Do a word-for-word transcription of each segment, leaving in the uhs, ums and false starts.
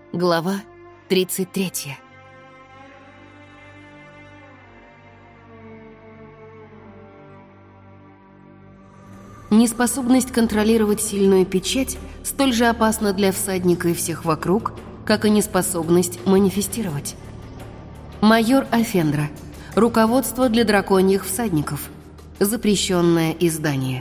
Глава тридцать третья. Неспособность контролировать сильную печать столь же опасна для всадника и всех вокруг, как и неспособность манифестировать. Майор Афендра. Руководство для драконьих всадников. Запрещенное издание.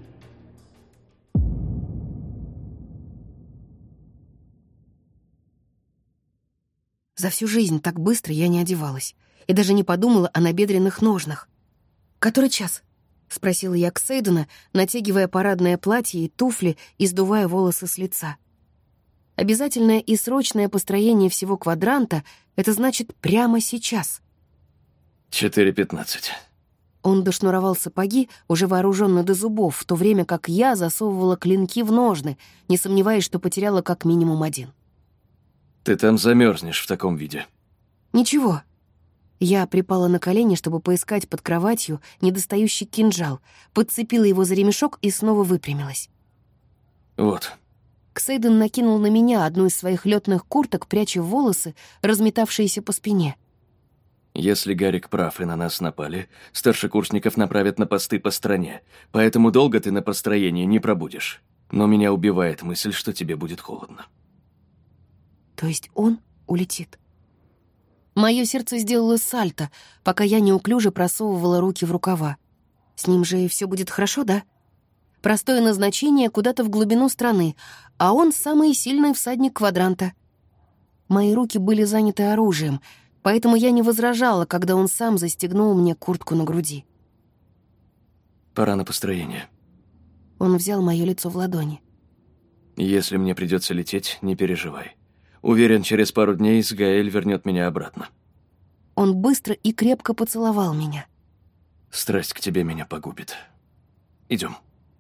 За всю жизнь так быстро я не одевалась и даже не подумала о набедренных ножнах. «Который час?» — спросила я Ксейдена, натягивая парадное платье и туфли и сдувая волосы с лица. Обязательное и срочное построение всего квадранта — это значит прямо сейчас. четыре пятнадцать. Он дошнуровал сапоги, уже вооружённый до зубов, в то время как я засовывала клинки в ножны, не сомневаясь, что потеряла как минимум один. Ты там замерзнешь в таком виде. «Ничего». Я припала на колени, чтобы поискать под кроватью недостающий кинжал, подцепила его за ремешок и снова выпрямилась. Вот. Ксейден накинул на меня одну из своих лётных курток, пряча волосы, разметавшиеся по спине. Если Гарик прав и на нас напали, старшекурсников направят на посты по стране, поэтому долго ты на построении не пробудешь. Но меня убивает мысль, что тебе будет холодно. То есть он улетит? Моё сердце сделало сальто, пока я неуклюже просовывала руки в рукава. С ним же всё будет хорошо, да? Простое назначение куда-то в глубину страны, а он самый сильный всадник квадранта. Мои руки были заняты оружием, поэтому я не возражала, когда он сам застегнул мне куртку на груди. Пора на построение. Он взял моё лицо в ладони. Если мне придётся лететь, не переживай. Уверен, через пару дней Сгаэль вернёт меня обратно. Он быстро и крепко поцеловал меня. Страсть к тебе меня погубит. Идём.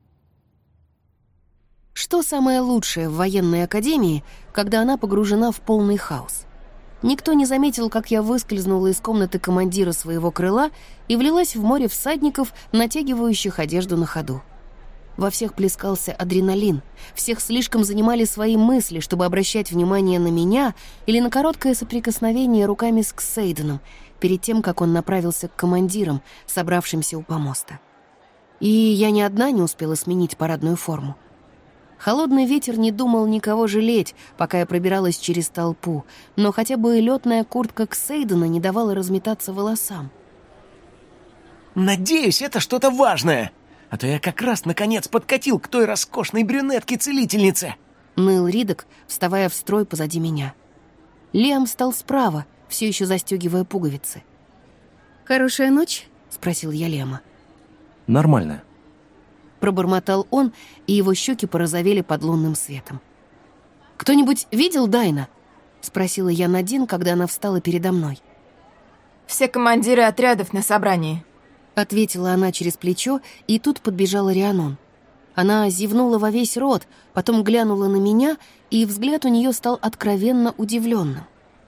Что самое лучшее в военной академии, когда она погружена в полный хаос? Никто не заметил, как я выскользнула из комнаты командира своего крыла и влилась в море всадников, натягивающих одежду на ходу. Во всех плескался адреналин, всех слишком занимали свои мысли, чтобы обращать внимание на меня или на короткое соприкосновение руками с Ксейденом перед тем, как он направился к командирам, собравшимся у помоста. И я ни одна не успела сменить парадную форму. Холодный ветер не думал никого жалеть, пока я пробиралась через толпу, но хотя бы лётная куртка Ксейдена не давала разметаться волосам. «Надеюсь, это что-то важное, а то я как раз наконец подкатил к той роскошной брюнетке-целительнице!» Ныл Ридок, вставая в строй позади меня. Лиам встал справа, все еще застегивая пуговицы. «Хорошая ночь?» — спросил я Лиама. «Нормально». Пробормотал он, и его щеки порозовели под лунным светом. «Кто-нибудь видел Дайна?» — спросила я Надин, когда она встала передо мной. «Все командиры отрядов на собрании», — ответила она через плечо, и тут подбежала Рианон. Она зевнула во весь рот, потом глянула на меня, и взгляд у нее стал откровенно удивленным.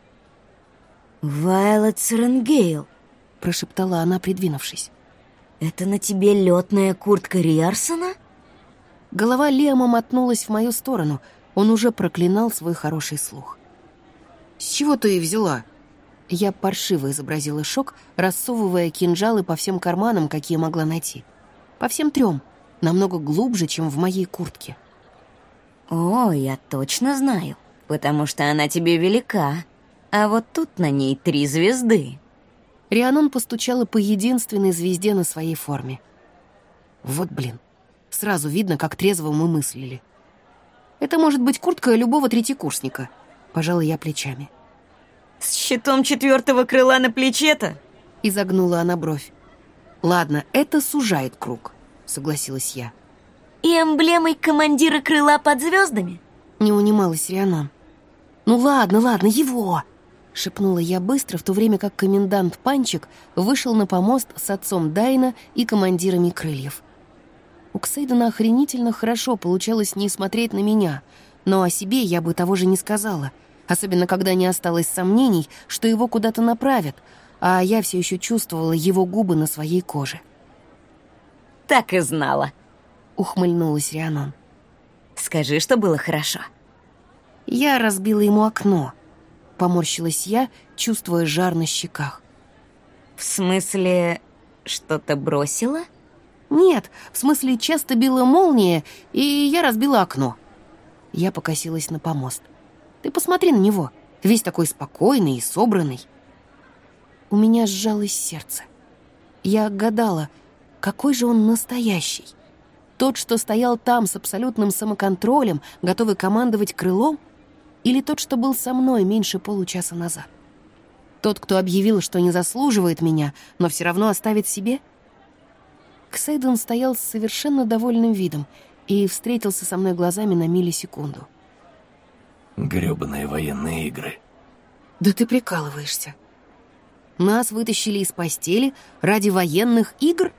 «Вайлет Серенгейл», — прошептала она, придвинувшись. «Это на тебе лётная куртка Риарсона?» Голова Лиама мотнулась в мою сторону. Он уже проклинал свой хороший слух. «С чего ты взяла?» Я паршиво изобразила шок, рассовывая кинжалы по всем карманам, какие могла найти. По всем трем, намного глубже, чем в моей куртке. «О, я точно знаю, потому что она тебе велика, а вот тут на ней три звезды». Рианон постучала по единственной звезде на своей форме. Вот блин, сразу видно, как трезво мы мыслили. «Это может быть куртка любого третьекурсника», — пожала я плечами. «С щитом четвертого крыла на плече-то?» — изогнула она бровь. «Ладно, это сужает круг», — согласилась я. «И эмблемой командира крыла под звездами?» — не унималась Рианон. «Ну ладно, ладно, его!» — шепнула я быстро, в то время как комендант Панчик вышел на помост с отцом Дайна и командирами крыльев. У Ксейдена охренительно хорошо получалось не смотреть на меня, но о себе я бы того же не сказала, особенно когда не осталось сомнений, что его куда-то направят, а я все еще чувствовала его губы на своей коже. «Так и знала», — ухмыльнулась Рианон. «Скажи, что было хорошо». Я разбила ему окно. Поморщилась я, чувствуя жар на щеках. В смысле, что-то бросила? Нет, в смысле, часто била молния, и я разбила окно. Я покосилась на помост. Ты посмотри на него, весь такой спокойный и собранный. У меня сжалось сердце. Я гадала, какой же он настоящий. Тот, что стоял там с абсолютным самоконтролем, готовый командовать крылом, или тот, что был со мной меньше получаса назад? Тот, кто объявил, что не заслуживает меня, но все равно оставит себе? Ксейден стоял с совершенно довольным видом и встретился со мной глазами на миллисекунду. Грёбаные военные игры. Да ты прикалываешься. Нас вытащили из постели ради военных игр?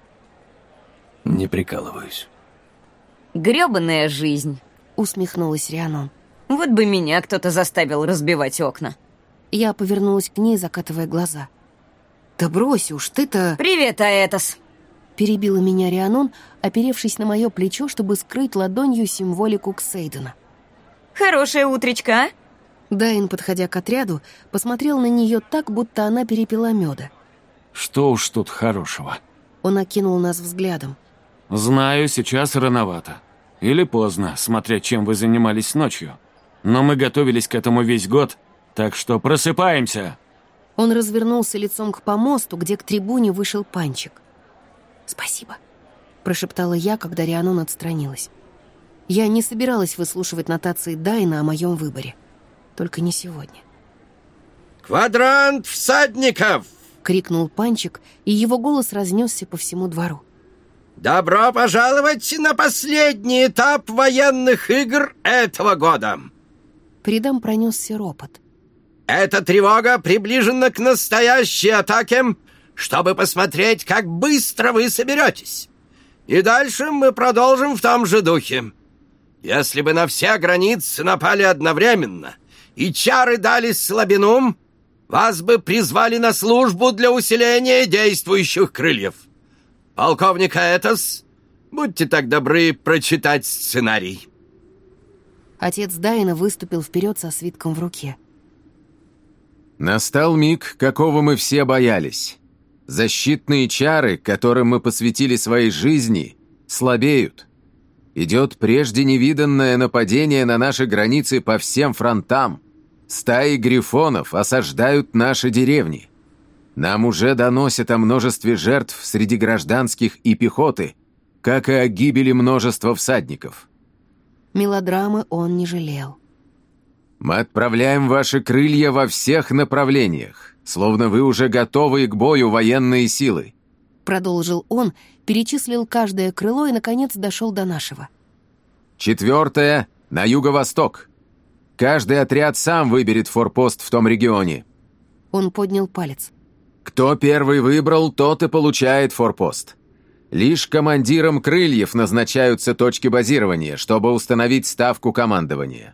Не прикалываюсь. Грёбаная жизнь, Усмехнулась Рианон. Вот бы меня кто-то заставил разбивать окна. Я повернулась к ней, закатывая глаза. Да брось уж, ты-то... Привет, Аэтос. Перебила меня Рианон, оперевшись на мое плечо, чтобы скрыть ладонью символику Ксейдена. Хорошее утречко, а? Дайн, подходя к отряду, посмотрел на нее так, будто она перепила меда. Что уж тут хорошего. Он окинул нас взглядом. Знаю, сейчас рановато. Или поздно, смотря чем вы занимались ночью. Но мы готовились к этому весь год, так что просыпаемся. Он развернулся лицом к помосту, где к трибуне вышел Панчик. «Спасибо», — прошептала я, когда Рианон отстранилась. Я не собиралась выслушивать нотации Дайна о моем выборе. Только не сегодня. «Квадрант всадников!» — крикнул Панчик, и его голос разнесся по всему двору. «Добро пожаловать на последний этап военных игр этого года!» По рядам пронесся ропот. «Эта тревога приближена к настоящей атаке, чтобы посмотреть, как быстро вы соберетесь. И дальше мы продолжим в том же духе. Если бы на все границы напали одновременно, и чары дали слабину, вас бы призвали на службу для усиления действующих крыльев. Полковник Аэтос, будьте так добры прочитать сценарий». Отец Дайна выступил вперед со свитком в руке. Настал миг, какого мы все боялись. Защитные чары, которым мы посвятили своей жизни, слабеют. Идет прежде невиданное нападение на наши границы по всем фронтам. Стаи грифонов осаждают наши деревни. Нам уже доносят о множестве жертв среди гражданских и пехоты, как и о гибели множества всадников. Мелодрамы он не жалел. Мы отправляем ваши крылья во всех направлениях, словно вы уже готовы к бою военные силы. Продолжил он, перечислил каждое крыло и, наконец, дошел до нашего. Четвертое — на юго-восток. Каждый отряд сам выберет форпост в том регионе. Он поднял палец. Кто первый выбрал, тот и получает форпост. Лишь командирам крыльев назначаются точки базирования, чтобы установить ставку командования.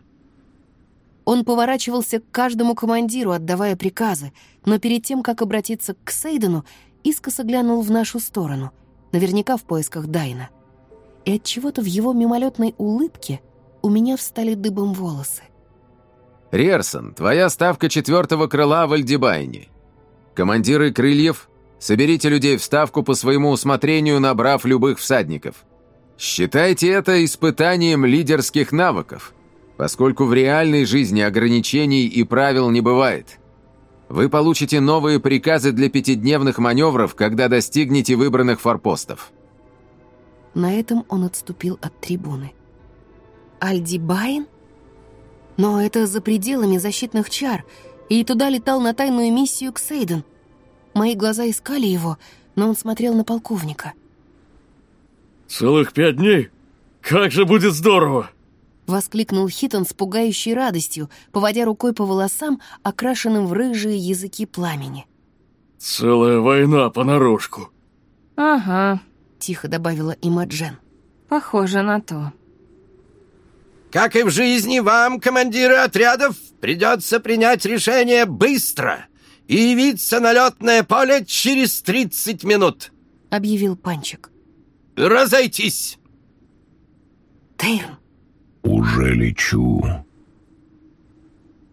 Он поворачивался к каждому командиру, отдавая приказы, но перед тем, как обратиться к Ксейдену, искоса глянул в нашу сторону, наверняка в поисках Дайна. И отчего-то в его мимолетной улыбке у меня встали дыбом волосы. Риерсон, твоя ставка четвертого крыла в Альдибайне. Командиры крыльев, соберите людей в ставку по своему усмотрению, набрав любых всадников. Считайте это испытанием лидерских навыков, поскольку в реальной жизни ограничений и правил не бывает. Вы получите новые приказы для пятидневных маневров, когда достигнете выбранных форпостов. На этом он отступил от трибуны. Альдибайн? Но это за пределами защитных чар, и туда летал на тайную миссию Ксейден. Мои глаза искали его, но он смотрел на полковника. «Целых пять дней? Как же будет здорово!» Воскликнул Хитон с пугающей радостью, поводя рукой по волосам, окрашенным в рыжие языки пламени. «Целая война понарошку». Ага, Тихо добавила Имаджен. похоже на то. Как и в жизни, вам, командиры отрядов, придется принять решение быстро и явиться на летное поле через тридцать минут. Объявил Панчик. Разойтись. Тейрн. Уже лечу.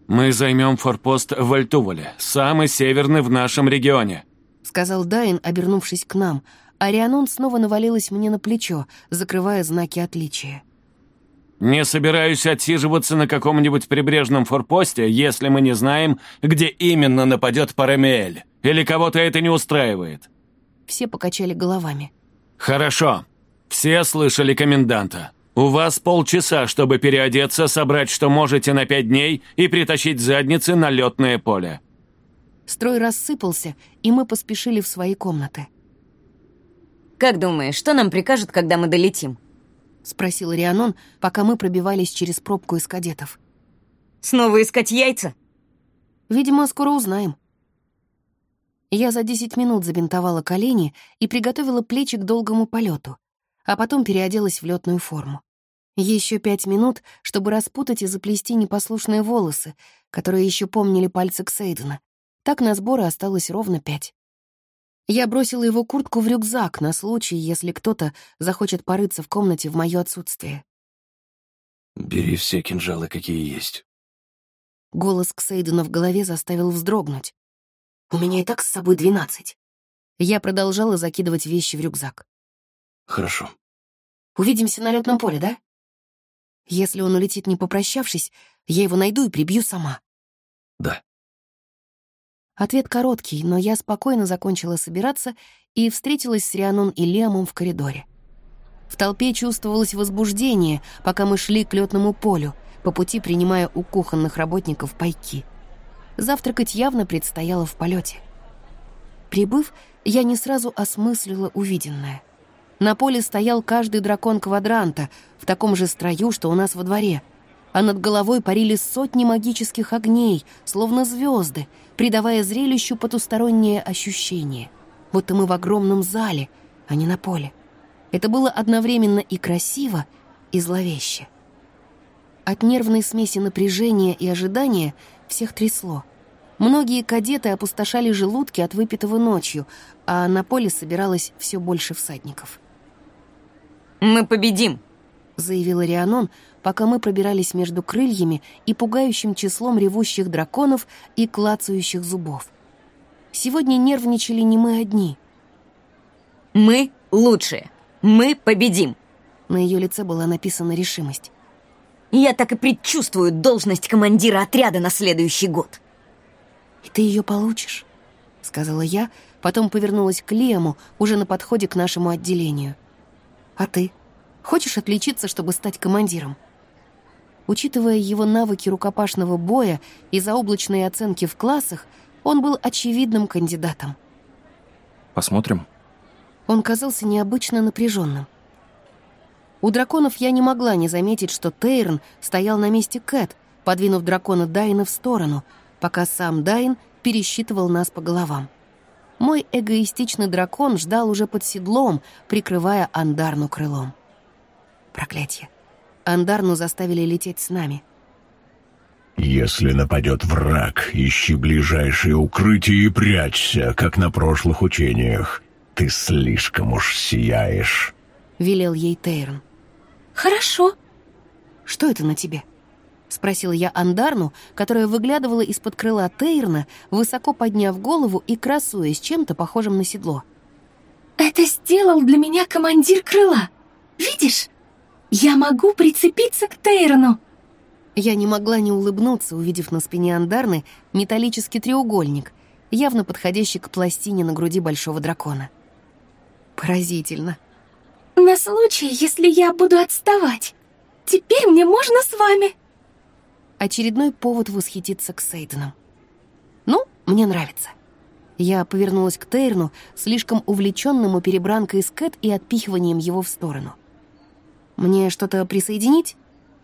Мы займем форпост в Альтувале, самый северный в нашем регионе», — сказал Дайн, обернувшись к нам, а Рианон снова навалилась мне на плечо, закрывая знаки отличия. «Не собираюсь отсиживаться на каком-нибудь прибрежном форпосте, если мы не знаем, где именно нападет Парамиэль, или кого-то это не устраивает». Все покачали головами. «Хорошо. Все слышали коменданта. У вас полчаса, чтобы переодеться, собрать, что можете, на пять дней и притащить задницы на летное поле». Строй рассыпался, и мы поспешили в свои комнаты. «Как думаешь, что нам прикажут, когда мы долетим?» — спросил Рианон, пока мы пробивались через пробку из кадетов. «Снова искать яйца?» «Видимо, скоро узнаем». Я за десять минут забинтовала колени и приготовила плечи к долгому полету, а потом переоделась в летную форму. Еще пять минут, чтобы распутать и заплести непослушные волосы, которые еще помнили пальцы Ксейдена. Так на сборы осталось ровно пять. Я бросила его куртку в рюкзак на случай, если кто-то захочет порыться в комнате в моё отсутствие. «Бери все кинжалы, какие есть». Голос Ксейдена в голове заставил вздрогнуть. «У меня и так с собой двенадцать». Я продолжала закидывать вещи в рюкзак. «Хорошо». «Увидимся на лётном поле, да? Если он улетит, не попрощавшись, я его найду и прибью сама». «Да». Ответ короткий, но я спокойно закончила собираться и встретилась с Рианон и Лиамом в коридоре. В толпе чувствовалось возбуждение, пока мы шли к лётному полю, по пути принимая у кухонных работников пайки. Завтракать явно предстояло в полете. Прибыв, я не сразу осмыслила увиденное. На поле стоял каждый дракон квадранта в таком же строю, что у нас во дворе, а над головой парили сотни магических огней, словно звезды, придавая зрелищу потустороннее ощущение, будто мы в огромном зале, а не на поле. Это было одновременно и красиво, и зловеще. От нервной смеси напряжения и ожидания всех трясло. Многие кадеты опустошали желудки от выпитого ночью, а на поле собиралось все больше всадников. «Мы победим!» — заявила Рианон, пока мы пробирались между крыльями и пугающим числом ревущих драконов и клацающих зубов. Сегодня нервничали не мы одни. «Мы лучшие! Мы победим!» На ее лице была написана решимость. «Я так и предчувствую должность командира отряда на следующий год!» «И ты ее получишь», — сказала я, потом повернулась к Лиаму, уже на подходе к нашему отделению. «А ты? Хочешь отличиться, чтобы стать командиром?» Учитывая его навыки рукопашного боя и заоблачные оценки в классах, он был очевидным кандидатом. «Посмотрим». Он казался необычно напряженным. У драконов я не могла не заметить, что Тейрн стоял на месте Кэт, подвинув дракона Дайна в сторону, пока сам Дайн пересчитывал нас по головам. Мой эгоистичный дракон ждал уже под седлом, прикрывая Андарну крылом. Проклятье. Андарну заставили лететь с нами. «Если нападет враг, ищи ближайшее укрытие и прячься, как на прошлых учениях. Ты слишком уж сияешь», — велел ей Тейрн. «Хорошо». «Что это на тебе?» — спросила я Андарну, которая выглядывала из-под крыла Тейрна, высоко подняв голову и красуясь чем-то похожим на седло. «Это сделал для меня командир крыла. Видишь? Я могу прицепиться к Тейрну». Я не могла не улыбнуться, увидев на спине Андарны металлический треугольник, явно подходящий к пластине на груди большого дракона. Поразительно. «На случай, если я буду отставать. Теперь мне можно с вами». Очередной повод восхититься Ксейденом. «Ну, мне нравится». Я повернулась к Тейрну, слишком увлеченному перебранкой с Кэт и отпихиванием его в сторону. «Мне что-то присоединить?»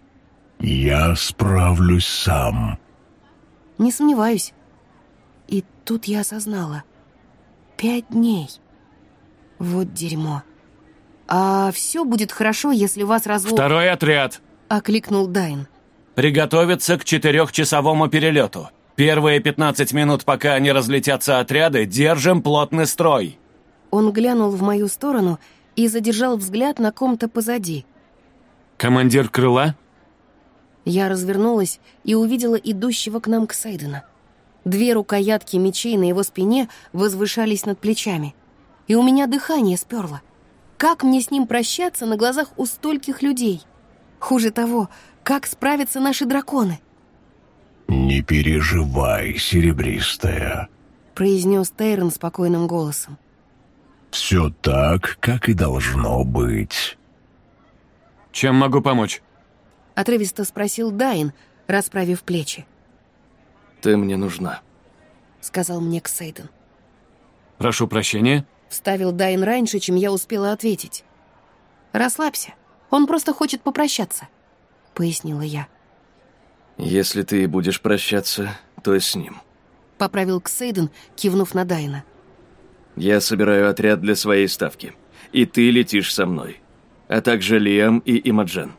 «Я справлюсь сам». «Не сомневаюсь». И тут я осознала. Пять дней. Вот дерьмо. «А все будет хорошо, если вас разло...» «Второй отряд!» — окликнул Дайн. «Приготовиться к четырехчасовому перелету. Первые пятнадцать минут, пока не разлетятся отряды, держим плотный строй». Он глянул в мою сторону и задержал взгляд на ком-то позади. «Командир крыла?» Я развернулась и увидела идущего к нам Ксейдена. Две рукоятки мечей на его спине возвышались над плечами. И у меня дыхание сперло. Как мне с ним прощаться на глазах у стольких людей? Хуже того, как справятся наши драконы? «Не переживай, серебристая», — произнес Тейрон спокойным голосом. «Все так, как и должно быть». Чем могу помочь? Отрывисто спросил Дайн, расправив плечи. «Ты мне нужна», — сказал мне Ксейден. Прошу прощения. Вставил Дайн раньше, чем я успела ответить. «Расслабься, он просто хочет попрощаться», — пояснила я. «Если ты будешь прощаться, то и с ним», — поправил Ксейден, кивнув на Дайна. «Я собираю отряд для своей ставки, и ты летишь со мной, а также Лиам и Имаджен».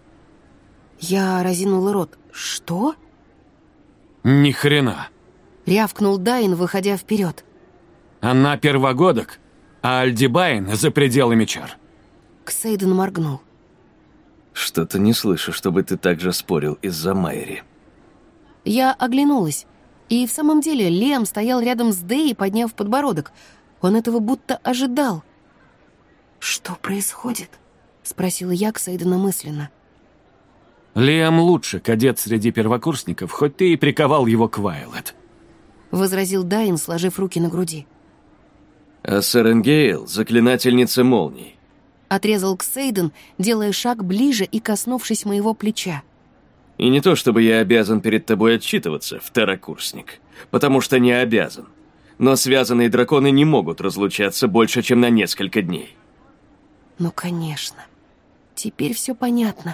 Я разинула рот. «Что?» Ни хрена. Рявкнул Дайн, выходя вперед. Она первогодок, а Альдибайн за пределами чар. Ксейден моргнул. «Что-то не слышу, чтобы ты так же спорил из-за Майри». Я оглянулась, и в самом деле Лиам стоял рядом с Дэй, подняв подбородок. Он этого будто ожидал. «Что происходит?» — спросила я Ксейдена мысленно. Лиам лучше кадет среди первокурсников, хоть ты и приковал его к Вайлет. Возразил Дайн, сложив руки на груди. «А Серенгейл — заклинательница молний». Отрезал Ксейден, делая шаг ближе и коснувшись моего плеча. «И не то чтобы я обязан перед тобой отчитываться, второкурсник, потому что не обязан. Но связанные драконы не могут разлучаться больше, чем на несколько дней». Ну, конечно. Теперь все понятно.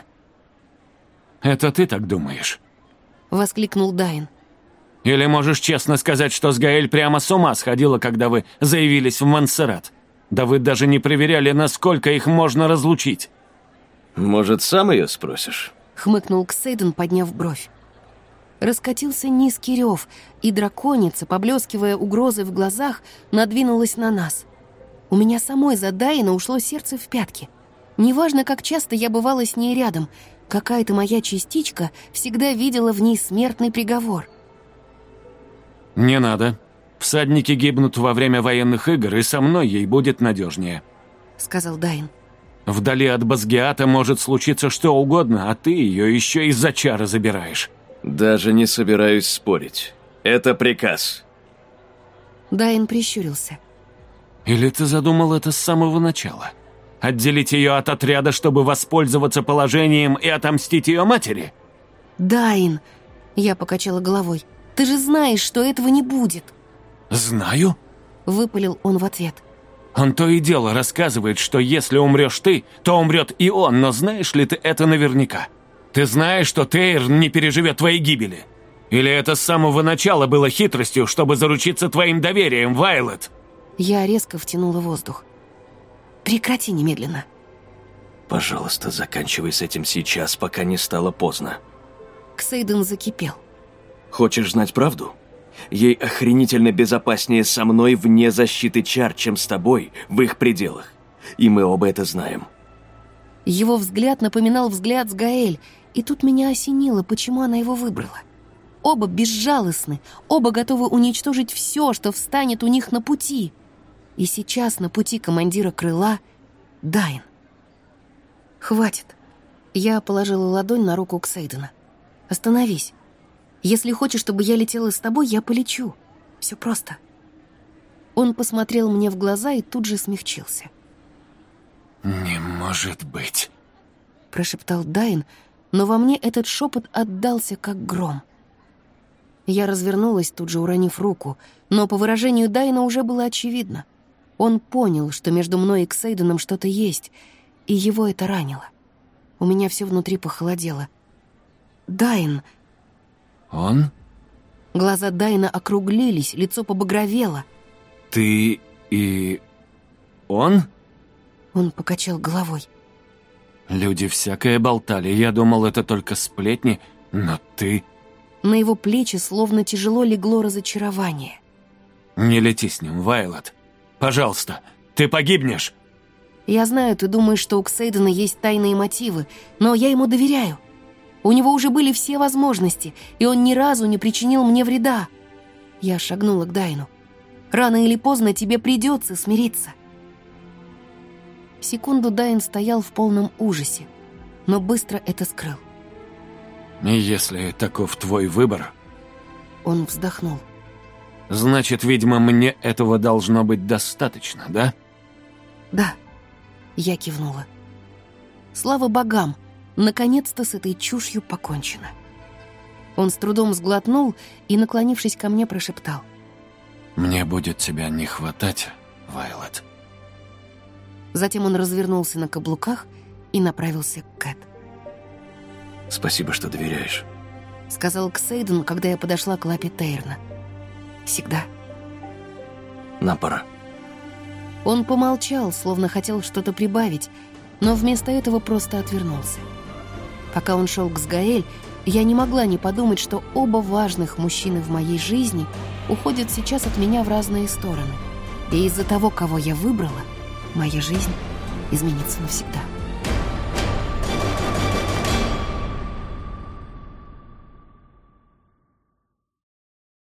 Это ты так думаешь? Воскликнул Дайн. Или можешь честно сказать, что с Гаэль прямо с ума сходила, когда вы заявились в Монсеррат? Да вы даже не проверяли, насколько их можно разлучить. «Может, сам ее спросишь?» Хмыкнул Ксейден, подняв бровь. Раскатился низкий рев, и драконица, поблескивая угрозой в глазах, надвинулась на нас. У меня самой за Дайна ушло сердце в пятки. Неважно, как часто я бывала с ней рядом, какая-то моя частичка всегда видела в ней смертный приговор. Не надо. Всадники гибнут во время военных игр, и со мной ей будет надежнее, — сказал Дайн. Вдали от Базгиата может случиться что угодно, а ты ее еще из-за чара забираешь. «Даже не собираюсь спорить. Это приказ». Дайн прищурился. Или ты задумал это с самого начала? Отделить ее от отряда, чтобы воспользоваться положением и отомстить ее матери? Дайн, я покачала головой. Ты же знаешь, что этого не будет. Знаю, выпалил он в ответ. Он то и дело рассказывает, что если умрешь ты, то умрет и он, но знаешь ли ты это наверняка? Ты знаешь, что Тейр не переживет твоей гибели? Или это с самого начала было хитростью, чтобы заручиться твоим доверием, Вайлет? Я резко втянула воздух. Прекрати немедленно. «Пожалуйста, заканчивай с этим сейчас, пока не стало поздно». Ксейден закипел. «Хочешь знать правду? Ей охренительно безопаснее со мной вне защиты чар, чем с тобой в их пределах. И мы оба это знаем». Его взгляд напоминал взгляд с Гаэль, и тут меня осенило, почему она его выбрала. Оба безжалостны, оба готовы уничтожить все, что встанет у них на пути. И сейчас на пути командира крыла Дайн. «Хватит». Я положила ладонь на руку Ксейдена. «Остановись. Если хочешь, чтобы я летела с тобой, я полечу. Все просто». Он посмотрел мне в глаза и тут же смягчился. «Не может быть», — прошептал Дайн, но во мне этот шепот отдался, как гром. Я развернулась, тут же уронив руку, но по выражению Дайна уже было очевидно. Он понял, что между мной и Ксейденом что-то есть, и его это ранило. У меня все внутри похолодело. «Дайн!» «Он?» Глаза Дайна округлились, лицо побагровело. «Ты и... он?» Он покачал головой. «Люди всякое болтали, я думал, это только сплетни, но ты...» На его плечи словно тяжело легло разочарование. «Не лети с ним, Вайлет. Пожалуйста, ты погибнешь!» «Я знаю, ты думаешь, что у Ксейдена есть тайные мотивы, но я ему доверяю. У него уже были все возможности, и он ни разу не причинил мне вреда. Я шагнула к Дайну. Рано или поздно тебе придется смириться. Секунду Дайн стоял в полном ужасе, но быстро это скрыл. И если таков твой выбор... Он вздохнул. Значит, видимо, мне этого должно быть достаточно, да? Да, я кивнула. Слава богам, наконец-то с этой чушью покончено. Он с трудом сглотнул и, наклонившись ко мне, прошептал. Мне будет тебя не хватать, Вайлет. Затем он развернулся на каблуках и направился к Кэт. Спасибо, что доверяешь. Сказал Ксейден, когда я подошла к лапе Тейрна. Всегда. Нам пора. Он помолчал, словно хотел что-то прибавить, но вместо этого просто отвернулся. Пока он шел к Сгаэль, я не могла не подумать, что оба важных мужчины в моей жизни уходят сейчас от меня в разные стороны. И из-за того, кого я выбрала, моя жизнь изменится навсегда.